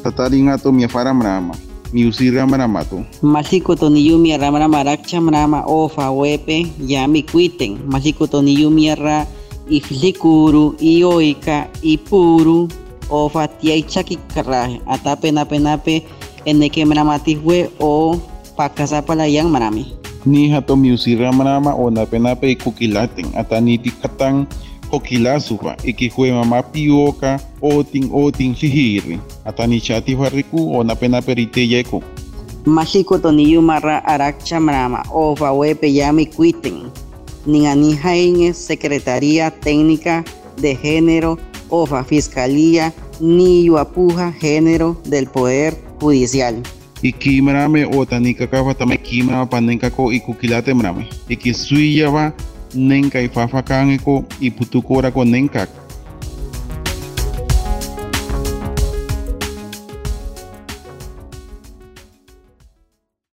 Tataringato mi afaramrama. Mi usiramramato. Masiko ni yumi ramrama rakchamrama ofa wepe yami kuiten. Masiko ni yumi ra iflikuru ioika ipuru ofa tiaichaki karaje. Atape nape eneke mramatihue o pakasapala yang marami. Ni hato mi usiramrama o nape ikukilaten. Ataniti katang kokilasupa ikihue mama pioka otin shihiri. Atani chati fariku o nape rite yeko. Masiko ni yumara arakchamrama ofa wepe yami kuiten. Ningani jaine Secretaría Técnica de Género ofa Fiscalía ni yuapuja género del Poder Judicial. Ikimrame o tanika kafa tama ikimrama panenka ko ikukilate mrame. Ikisuya va nenka ifafa kaneko iputukora ko nenka.